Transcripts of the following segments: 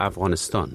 افغانستان.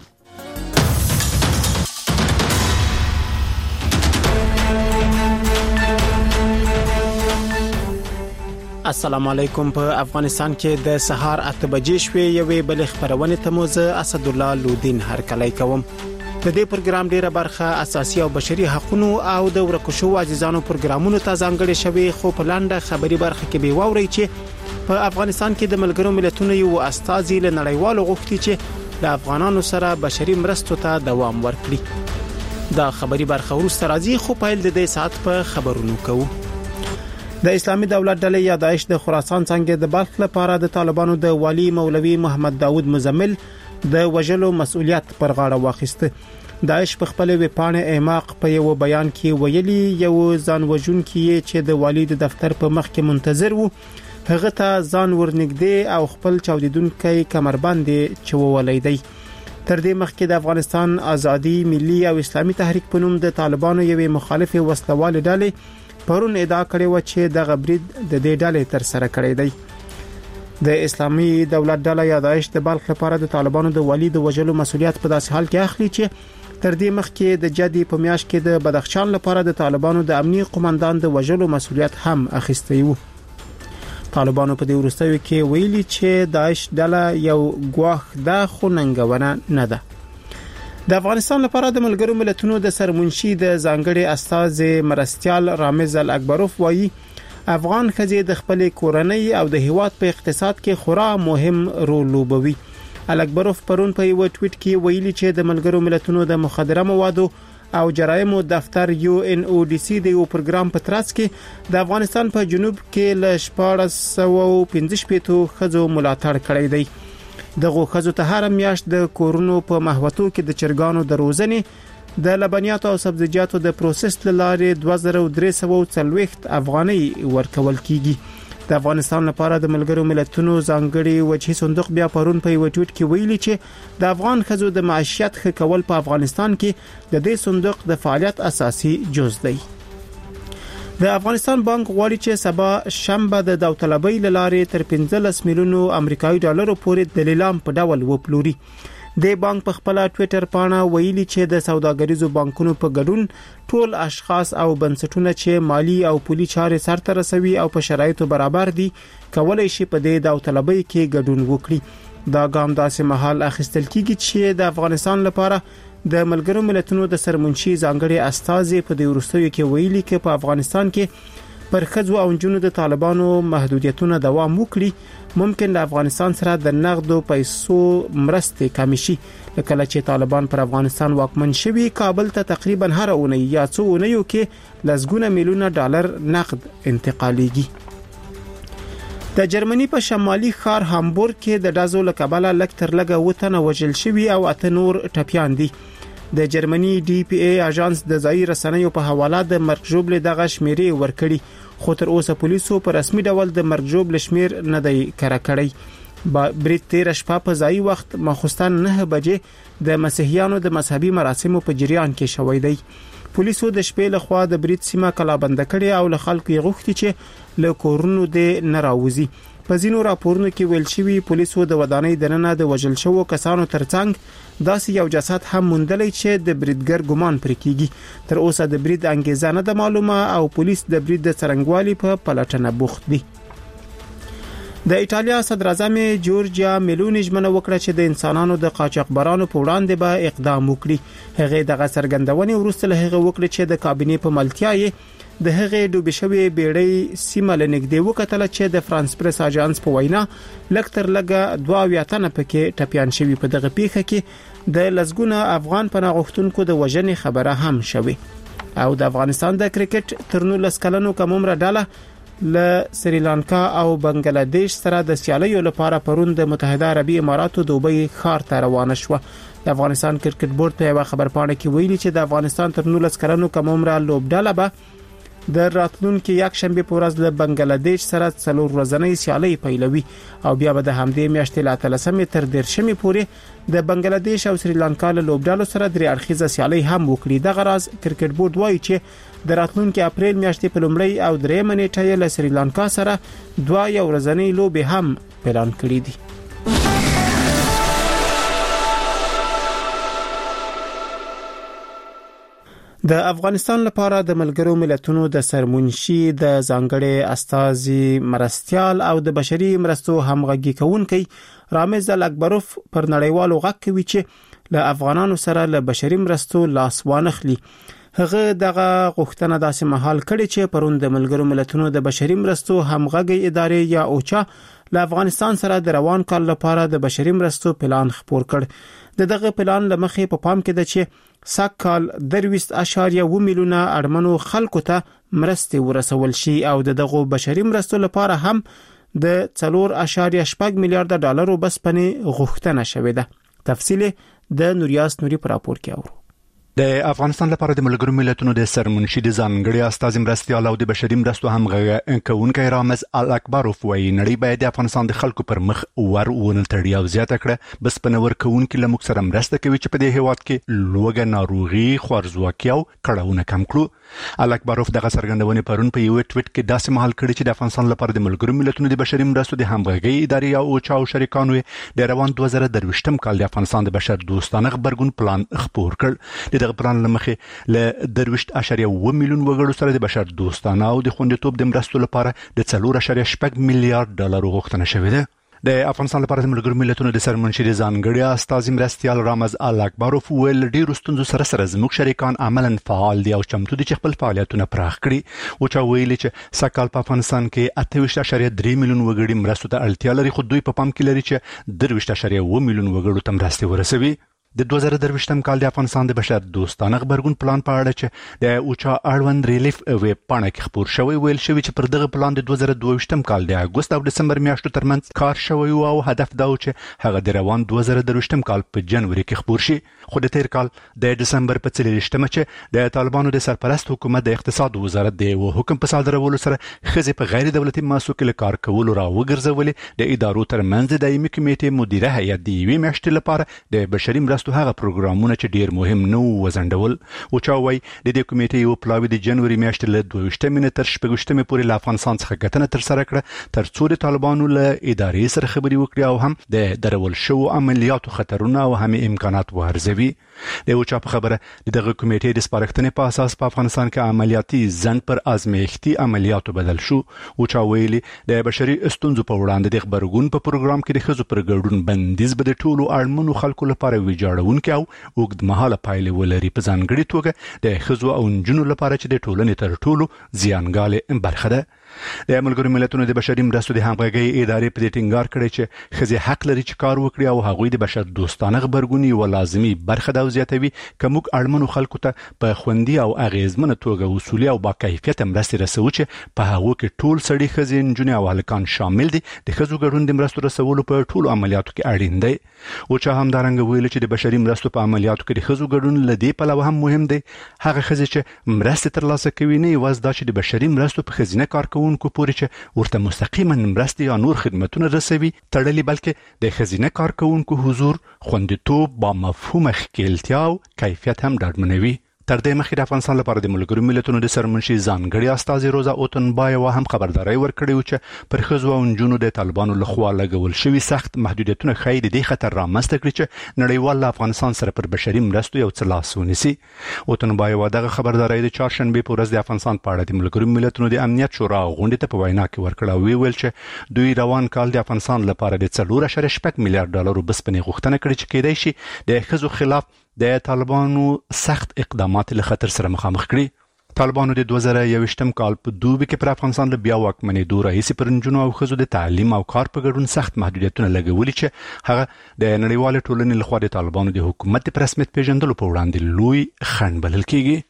السلام علیکم. په افغانستان کې د سهار 8 بجې شوې یوې بل خبرونه ته موزه اسد الله لودین هرکلی کوم. د دې پروګرام ډیره برخه اساسي او بشري حقوقو او د ورکشو عزیزانو پروګرامونو ته ځانګړې شوی، خو په لاندې خبري برخه کې به واوري چې په افغانستان کې د ملګرو ملتونو یو استازي له نړیوالو غوښتي چې د افغانانو سره بشري مرستو ته دوام ورکړي. دا خبري برخه ورسته راځي، خو په دې ساعت په خبرونو کوو. د اسلامي دولت ډلې یا داعش د خراسان څنګه د بلخ لپاره د طالبانو د والی مولوي محمد داود مزمل د وجلو مسؤلیت پر غاړه واخیسته. داعش په خپل ویبپاڼه ایماق په یو بیان کې ویلي یو ځان وژونکي چې د والی د دفتر په مخ کې منتظر وو، هغه ته ځان ورنږدې او خپل چاودیدونکي کمربند چوولای دی. تر دې مخکې د افغانستان ازادي ملي او اسلامي تحریک په نوم د طالبانو یوې مخالف وسلوال ډلې پرون ادعا کړې و چې د غبرید د دې ډلې تر سره کړې دی. د اسلامي دولت ډله یا داعش د بلخ لپاره د طالبانو د والی د وجلو مسؤلیت په داسې حال کې اخلي چې تر دې مخکې د جدي په میاشت کې د بدخشان لپاره د طالبانو د امنیتي قومندان د وجلو مسؤلیت هم اخیستی وو. طالبانو په دې وروستیو کې ویلي چې داعش ډله یو ګواښ ده، خو ننګونه نه ده. د افغانستان لپاره د ملګرو ملتونو د سرمنشي د ځانګړي استاذ مرستيال رامز الاکبروف وایي افغان ښځې د خپل کورنۍ او د هیواد په اقتصاد کې خورا مهم رول لوبوي. الاکبروف پرون په یو ټویټ کې ویلي چې د ملګرو ملتونو د مخدره موادو او جرایمو دفتر UNODC د یو پروګرام په ترڅ کې د افغانستان په جنوب کې ل 1415 خزو ملاتړ کړی دی. دغه خزو ته هر میاشت د کورونو په محوطو کې د چرګانو د روزنې د لبنیاتو او سبزیجاتو د پروسس لارې 2340 افغانۍ ورکول کیږي. د افغانستان لپاره د ملګرو ملتونو ځانګړي وجهي صندوق بیا پرون په یو ټویټ کې ویلي چې د افغان خزو د معیشت ښه کول په افغانستان کې د دې صندوق د فعالیت اساسي جز دی. د افغانستان بانک غواړي چې سبا شنبه د داوطلبۍ لارې تر 15 میلیونو امریکایي ډالرو پورې د لیلام په ډول وپلوري. د بانک په خپل ټوئیټر پاڼه ویلي چې د سوداګریزو بانکونو په ګډون ټول اشخاص او بنسټونه چې مالی او پولي چارې سرته رسوي او په شرایطو برابر دي کولای شي په دې داوطلبۍ کې ګډون وکړي. دا ګام داسې مهال اخیستل کیږي چې د افغانستان لپاره د ملګرو ملتونو د سرمنشي ځانګړي استاذ په دې ورستیو کې ویلي چې په افغانستان کې پر خځو او جنونو د طالبانو محدودیتونه دوام وکړي، ممکن د افغانستان سره د نقدو پیسو مرستې کم شي. لکه چې طالبان پر افغانستان واکمن شوي، کابل ته تقریبا هر اونۍ یا څو اونیو کې لسګونه میلیونه ډالر نقد انتقالیږي. د جرمني په شمالي ښار هامبورګ کې د ډازو لکبله لکتر لګه وتنه وژل شوی او اته نور ټپيان دي. د جرمني DPA اژانس د ځای رسنیو په حواله د مرګ ژوبل دغه شمیرې ورکړي، خو تر اوسه پولیسو په رسمي ډول د مرګ ژوبل شمیر نه دی کړه کړی. برید 13 شپه په ځای وخت مخصوصن 9 بجې د مسیحیانو د مذهبي مراسمو په جریان کې شوې دی. پولیسو د شپې له خوا د برید سیمه کلابند کړي او له خلکو یې غوښتي چې له کورونو د ناراوزي. په ځینو راپورونو کې ویل شوی پولیسو د ودانۍ دننه د وژل شوو کسانو ترڅنګ داسې یو جسد هم موندلی چې د بریدګر ګمان پرې کیږي. تر اوسه د برید انګیزه نه ده معلومه او پولیس د برید د څرنګوالي په پلټنه بوخت دي. د ایتالیا صدر اعظم جورجیا میلونی ژمنه وکړه چې د انسانانو د قاچاقبرانو په وړاندې به اقدام وکړي. هغه دغه څرګندونې وروسته له هغه وکړه چې د کابینې په ملتیا د هغه ډوبې شوی بیړۍ سیمه لنګدې وکتل چې د فرانس پریس اژانس په وینا لکتر لګه 22 تنه پکې ټپيان شوی. په دغه پیښه کې د لزګونه افغان پناهغښتونکو د وژنې خبره هم شوه. او د افغانستان د کرکټ تر 19 کلنو کمومره ډاله ل سریلانکا او بنگلاديش سره د سیالیو لپاره پرون د متحده عربی اماراتو دوبۍ ښار ته روانه شوه. د افغانستان کرکټ بورډ په یو خبرپاڼه کې ویلي چې د افغانستان تر 19 کلنو کمومره لوبډاله به د راتلونکو یک شنبه په ورځ له بنگلاديش سره څلور ورځنۍ سیالي پیلوي او بیا به د همدې میاشتې لا 13 تر 13 پورې د بنگلاديش او سریلانکا له لوبډالو سره درې اړخیزه سیالي هم وکړي. د غراز کرکټ بورډ وایي چې د راتلونکو اپریل میاشتې په لومړۍ او درېمه نیټه له سریلانکا سره 2 ورځنۍ لوبې هم اعلان کړې دي. د افغانستان لپاره د ملګرو ملتونو د سرمنشي د ځانګړي استازي مرستيال او د بشري مرستو همغږي کوونکی رامز الاکبروف پر نړیوالو غږ کوي چې له افغانانو سره له بشري مرستو لاس وانخلي. هغه دغه غوښتنه داسې مهال کړي چې پرون د ملګرو ملتونو د بشري مرستو همغږي ادارې یا اوچا له افغانستان سره د روان کال لپاره د بشري مرستو پلان خپور کړ. دغه پلان لمخې په پام کې ده چې ساکال 23.1 میلیونه اړمنو خلکو ته مرستې ورسول شي او دغه بشري مرستو لپاره هم د 4.8 میلیارډ ډالرو بسپنې غوښتنه شوې ده. تفصیل د نوریاس نوري پر راپور کې اورو. د افغانستان لپاره د ملګرو ملتونو د سرمنشي د ځانګړي استازي مرستيال او د بشري مرستو همغږي کوونکی رامز الاکبروف وايي نړۍ باید د افغانستان د خلکو پر مخ ورونه تړي او زیاته کړه بس پنور کوونکی لمک سره مرسته کوي چې په دې هیواد کې لوګه ناروغي خوارزواکي او کړهونه کم کړو. الاکبروف دغه څرګندونه پرون په یو ټویټ کې داسې مهال کړی چې د افغانستان لپاره د ملګرو ملتونو د بشري مرستو د همغږي ادارې او چاو شریکانو د روان 2023م کال د افغانستان د بشر دوستانه خبرګون پلان خپور کړ. دغه پلان لمخې له 23.1 میلیون وګړو سره د بشر دوستانه او د خوندیتوب د مرستو لپاره د 4.8 میلیارډ ډالر غوښتنه شوې ده. د افغانستان لپاره د ملګرو ملتونو د سرمنشي د ځانګړي استازي مرستيال رامز الاکبروف ویل ډیرو ستونزو سره زموږ شریکان عملاً فعال دي او چمتو دي چې خپل فعالیتونه پراخ کړي. او چا ویل چې سکهال په افغانستان کې 28.3 میلیون وګړي مرستو ته اړتیا لري خو دوی په پام کې لري چې 23.1 میلیون وګړو ته مرستې ورسوي. د 2023م کال د افغانستان د بشر دوستانه خبرګون پلان په اړه چې د اوچا اړوند ریلیف ویب پاڼه کې خپور شوی ویل شوی چې پر دغه پلان د 2022م کال د اگست او دسمبر میاشتو ترمنځ کار شوی او هدف دا و چې هغه د روان 2023م کال په جنوري کې خپور شي. خو د تیر کال د دسمبر په 23مه چې د طالبانو د سرپرست حکومت د اقتصاد وزارت د حکم په صادرولو سره خزې په غیر دولتي مؤسسو کې کار کول را وګرځولې د ادارو ترمنځ د دایمي کمیټې مدیره هیئت د یوې میاشتې لپاره د بشري مرستو هغه پروګرامونه چې ډیر مهم نو وزندول. او چا وای د دې کمیټې یو پلاوی د جنوري میاشتې له 22مه تر 18مه پورې له افغانستان څخه کتنه تر سره کړه تر څو د طالبانو له ادارې سره خبري وکړي او هم د درول شو عملیاتو خطرونه او هم امکانات وارزوي. د اوچا په خبره دغه کمیټې د سپارښتنې په اساس په افغانستان کې عملیاتي ځند پر ازمایښتي عملیاتو بدل شو. او چا ویلي د بشري ستونزو په وړاندې د خبرګون په پروګرام کې د خزو پر ګډون بندیز به د ټولو اړمنو خلکو لپاره ویجاړونکي او اوږدمهاله پایلې ولري په ځانګړي توګه د خزو او نجونو لپاره چې د ټولنې تر ټولو زیانګاله برخه ده. د ملګرو ملتونو د بشري مرستو د همغږي ادارې په دې ټینګار کړی چې خزي حق لري چې کار وکړي او هغوی د بشر دوستانه خبرګونی او لازمي برخه د زیاتوي کوم اړمنو خلکو ته په خوندي او اغیزمنه توګه اصولي او با کیفیت مرستې رسوي چې په هغه کې ټول سړي خزي نجونې او هلکان شامل دي. د خزو ګډون د مرستو رسولو په ټولو عملیاتو کې اړین دی. او چې همدارنګه ویل چې د بشري مرستو په عملیاتو کې د خزو ګډون لدی په لوه هم مهم دی. هغه خزي چې مرستې ترلاسه کوي نه یوازې دا چې د بشري مرستو په خزینه کارکونکو پورې چې ورته مستقیما مرستې یا نور خدمتونه رسوي تړلي بلکې د خزینه کارکونکو حضور خوندیتوب با مفهوم ښکیلتیا او کیفیت هم ډاډمنوي. تر دې مخکې د افغانستان لپاره د ملګرو ملتونو د سرمنشي ځانګړي استازي روزا اوتنبایوا هم خبرداري ورکړې و چې پر خزو او نجونو د طالبانو لخوا لګول شوی سخت محدودیتونه خای د دې خطر رامنځته کړي چې نړیوال افغانستان سره پر بشري مرستو یو څه لاس ونیسي. اوتنبایوا دغه خبرداري د چهارشنبه په ورځ د افغانستان په اړه د ملګرو ملتونو د امنیت شورا غونډې ته په وینا کې ورکړه او ویل چې دوی روان کال د افغانستان لپاره د 4.8 میلیارډ ډالر بسپنې غوښتنه کړې چې کېدای شي د خزو خلاف د طالبانو سخت اقدامات له خطر سره مخامخ کړي. طالبانو د 2021م کال په دوبي کې پر افغانستان له بیا واکمنۍ دوه رئیس پرنجونو او خزو د تعلیم او کار په ګډون سخت محدودیتونه لګولي چې هغه د نړیوال ټولنې لخوا د طالبانو د حکومت په رسمیت پیژندلو په وړاندې لوی خنډ بلل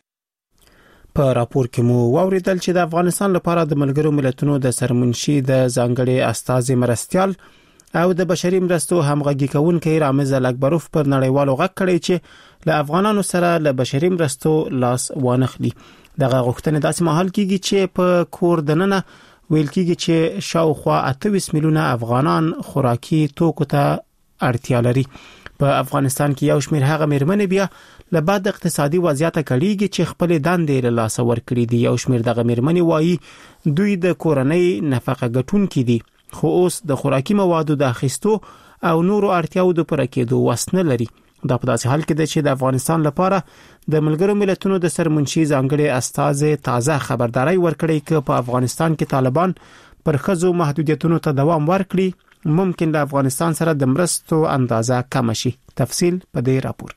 کیږي. په راپور کې مو واوریدل چې د افغانستان لپاره د ملګرو ملتونو د سرمنشي د ځانګړي استازي مرستيال او د بشري مرستو همغږي کوونکی رامز الاکبروف پر نړیوالو غږ کړی چې له افغانانو سره له بشري مرستو لاس وانخلي. دغه غوښتنه داسې مهال کیږي چې په کور دننه ویل کیږي چې شاوخوا 28 میلیونه افغانان خوراکي توکو ته اړتیا لري. په افغانستان کې یو شمېر هغه مېرمنې بیا له بعد اقتصادي وضعیت کړيږي چې خپل دندې له لاس ورکړي دي. یو شمېر دغه مېرمنې وایي دوی د کورنۍ نفقه ګټونکي دي خو اوس د خوراکي موادو د اخیستو او نورو اړتیاو د پوره کېدو وس نه لري. دا په داسې حال کې ده چې د افغانستان لپاره د ملګرو ملتونو د سرمنشي ځانګړي استازي تازه خبرداري ورکړې چې په افغانستان کې طالبان پر خزو محدودیتونو ته دوام ورکړي ممکن د افغانستان سره د مرستو اندازه کم شي. تفصیل په دې راپور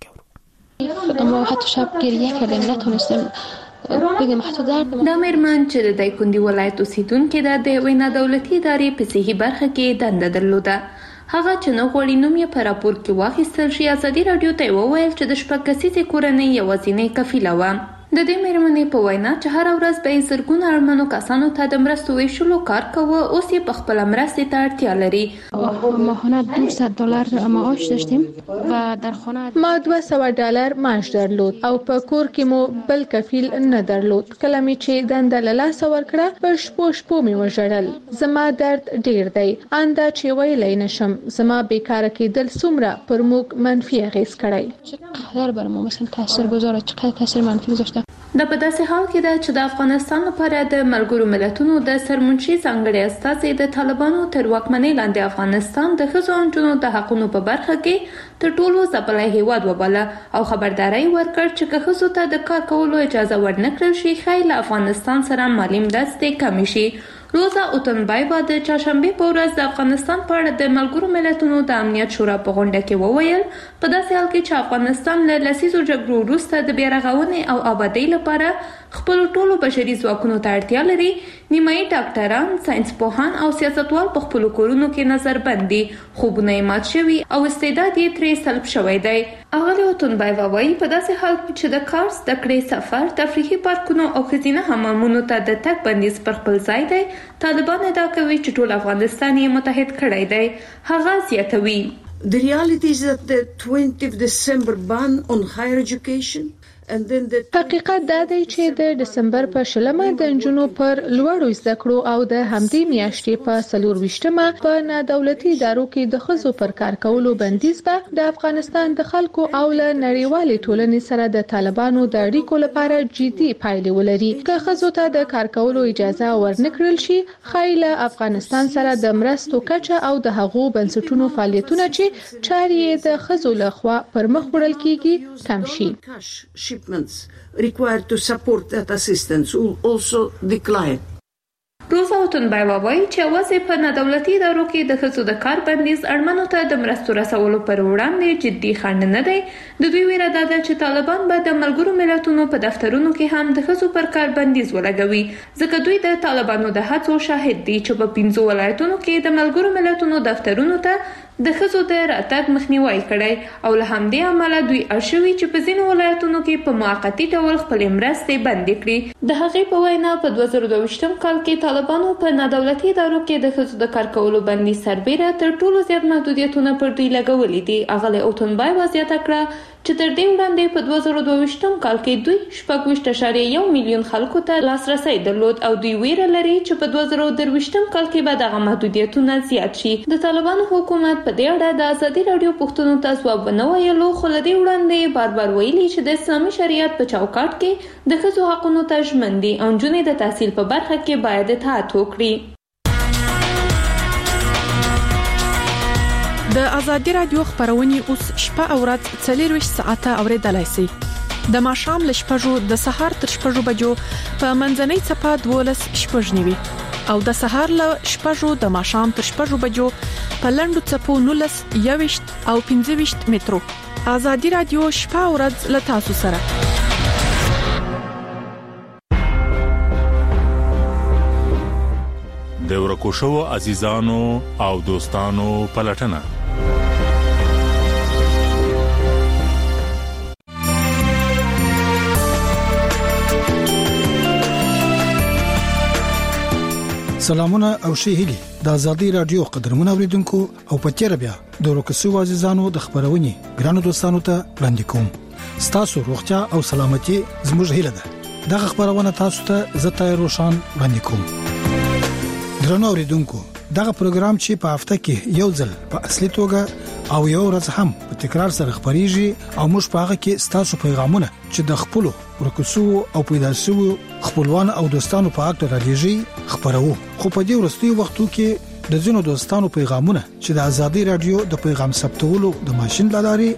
کې ما حتی شب گریه کردیم نتونستم بگم حتی درد دا مېرمن چې د دایکندي ولایت اوسیدونکې ده د وینا دولتي ادارې په صحي برخه کې دنده درلوده. هغه چې نو غوړي نوم یې په راپور کې واخیستل شي ازادي رادیو ته وویل چې د شپږ کسیزې کورنۍ یوازینۍ کفیله وه. د دې مېرمنې په وینا چې هر ورځ به زرګونه اړمنو کسانو ته د مرستو ویشلو کار کوه اوس یې په خپل مرستې ته اړتیا لري. ماهانه $200 معاش داشتیم و در خانه ما $200 معاش درلود او په کور کې مو بل کفیل نه درلود. کله مې چې دنده له لاسه ورکړه په شپو مې وژړل. زما درد ډیر دی انده چې ویلی نشم. زما بیکاره کېدل څومره پر موږ منفي اغیز کړی. چقدر بر ما مثلا تاثیرگذاره، چقدر تاثیر منفی گذاشته. دا په داسې حال کې ده چې د افغانستان لپاره د ملګرو ملتونو د سرمنشي ځانګړي استازي د طالبانو تر واکمنۍ لاندې افغانستان د ښځو او نجونو د حقونو په برخه کې تر ټولو ځپلی هیواد وباله او خبرداری ورکړ چې که ښځو ته د کار کولو اجازه ورنکړل شي ښایي له افغانستان سره مالي مرستې کمې شي. روزا اوتنبایوا د چهارشنبه په ورځ د افغانستان په اړه د ملګرو ملتونو د امنیت شورا په غونډه کې وویل په داسې حال کې چې افغانستان له لسیزو جګړو وروسته د بیارغونې او آبادۍ لپاره خپل ټولو بشري ځواکونو ته اړتیا لري نیمایي ډاکټران ساينس پوهان او سیاستوال په خپل کورونو کې نظر بندي خوبونه یې مات شوي او استعداد یې ترې سلب شوی دی. اغلی اوتنبایوا وایي په داسې حال کې چې د کار زده کړې سفر تفریحي پارکونو او ښځینه حمامونو ته د تګ بندیز پر خپل ځای دی طالبان ادعا کوي چې ټول افغانستان یې متحد کړی دی. هغه زیاتوي The reality is that the 20th December ban on higher education حقیقت دا دی چې د دسمبر په 20مه د نجونو پر لوړو زده کړو او د همدې میاشتې په 24مه په نادولتي ادارو کې د ښځو پر کار کولو بندیز به د افغانستان د خلکو او له نړیوالې ټولنې سره د طالبانو د اړیکو لپاره جدي پایلې ولري. که ښځو ته د کار کولو اجازه ورنکړل شي ښایي له افغانستان سره د مرستو کچه او د هغو بنسټونو فعالیتونه چې چارې د ښځو لخوا پر مخ وړل کیږي کم شي. required to support that assistance will also decline. روزا اوتنبایوا وایي چې اوسه په نادولتي ادارو کې د ښځو د کار بندیز اړمنو ته د مرستو رسولو پر وړاندې جدي خنډ نه دی. د دوی ویره ده چې طالبان به د ملګرو ملتونو په دفترونو کې هم د ښځو پر کار بندیز ولګوي ځکه دوی د طالبانو د هڅو شاهد دي چې په 15 ولایتونو کې د ملګرو ملتونو دفترونو ته د ښځو د راتګ مخنیوي کړی او له همدې امله دوی ارشوي چې په ځینو ولایتونو کې په موقتی ډول خپل مرستې بندې کړي. د هغې په وینا په 2022 کال کې طالبانو په نادولتي ادارو کې د ښځو د کار کولو بندیز سربیره تر ټولو زیات محدودیتونه پر دوی لګولي دي. اغلی اوتنبایوا زیاته کړه چې تر دې وړاندې په 2022 کال کې دوی 6.1 میلیون خلکو ته لاسرسي درلود او دوی ویره لري چې په 2023 کال کې به دغه محدودیتونه زیات شي. د طالبانو حکومت په دې اړه د ازادي رادیو پوښتنو ته ځواب ونه ویلو خو له دې وړاندې بار ویلي چې د اسلامي شریعت په چوکاټ کې د ښځو حقونو ته ژمن دي او نجونې د تحصیل په برخه کې باید اطاعت وکړي. د ازادي رادیو خبرونه اوس شپه او ورځ 24 ساعته اوریدلای شئ. د ماښام ل شپږو د سهار تر شپږو بجو په منځنۍ چپه 12 شپږنیوي او د سهار ل شپږو د ماښام تر شپږو بجو په لندو چپو 19 21 او 25 مترو. ازادي رادیو شپه او ورځ ل تاسو سره. د ورکوشو عزیزانو او دوستانو پلټنه سلامونه او ښه هیلي د ازادي رادیو قدرمن اوریدونکو او پټیره بیا د ورکوشو عزیزانو د خبرونې ګرانو دوستانو ته وړاندې کوم. تاسو روغتیا او سلامتي زموږ هیله ده. دغه خبرونه تاسو ته زته روشان وړاندې کوم. درنو اوریدونکو دغه پروګرام چې په هفته کې یو ځل په اصلي توګه او یو ورځ هم په تکرار سره خبريږي او موږ په هغه کې تاسو پیغامونه چې د خپل ورکوسو او پیدا شوو خپلوان او دوستانو په اړه راځي خبرو. خو په دې ورستي وختو کې د ځینو دوستانو پیغامونه چې د ازادي رادیو د پیغام ثبتولو د ماشين لاري